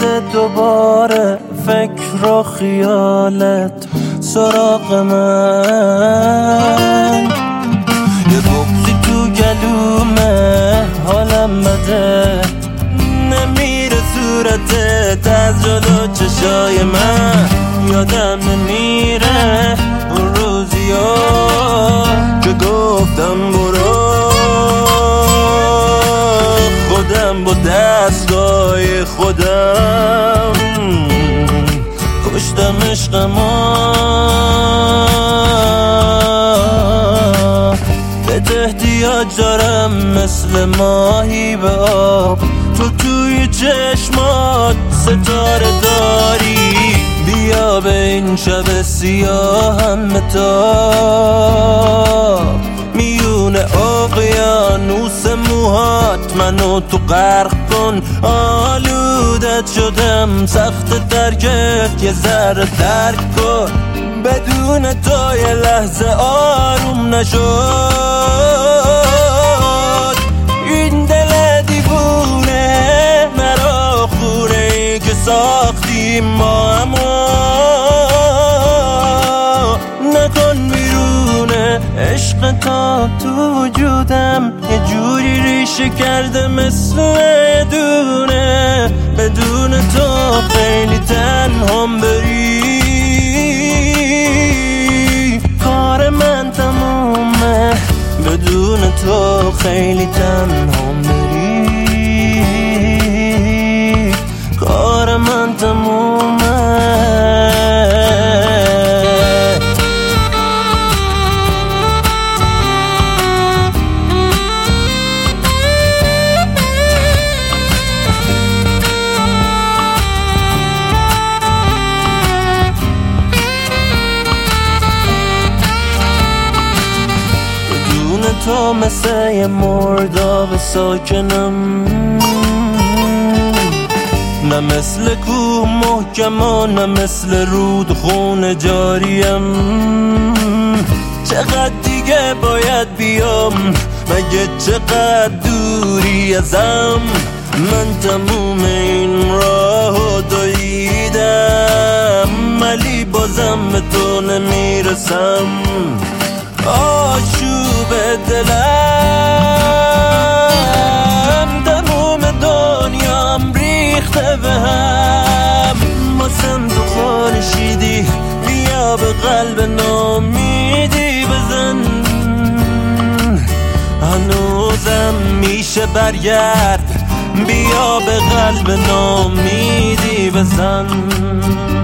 اومده دوباره فکر و خیالت سراغ من، یه بغضی تو گلومه حالم بده، نمیره صورتت از جلو چشای من، یادم نمیره اون روزیا که گفتم برو، خودم با دستای خودم کشتم عشقما، به احتیاج دارم مثل ماهی به آب، تو توی چشمات ستاره داری، بیا به این شب سیاهم بتاب، میون اقیانوس موهات منو تو غرق کن، آلودت شدم سخت ترکت یه ذره درک کن، بدون تو یه لحظه آروم نشد، این دل دیوونه مرا خوره ای که ساختیم ما، اما نکن بیرونه عشق تا تو وجودم یه جوری ریشه کرده مثل یه دونه، بدون تو خیلی تنهام بری، کار من تمومه بدون تو خیلی تنهام بری، کار من تمومه. تو مثل یه مرداب ساکنم، نه مثل کوه محکم و نه مثل رود خون جاریم، چقدر دیگه باید بیام مگه چقدر دوری ازم، من تموم این راهو دویدم ولی بازم به تو نمیرسم، آشوب دلم تموم دنیام ریخته به هم، واسم تو خورشیدی بیا به قلب نامیدی بزن، هنوزم میشه برگرد بیا به قلب نامیدی بزن.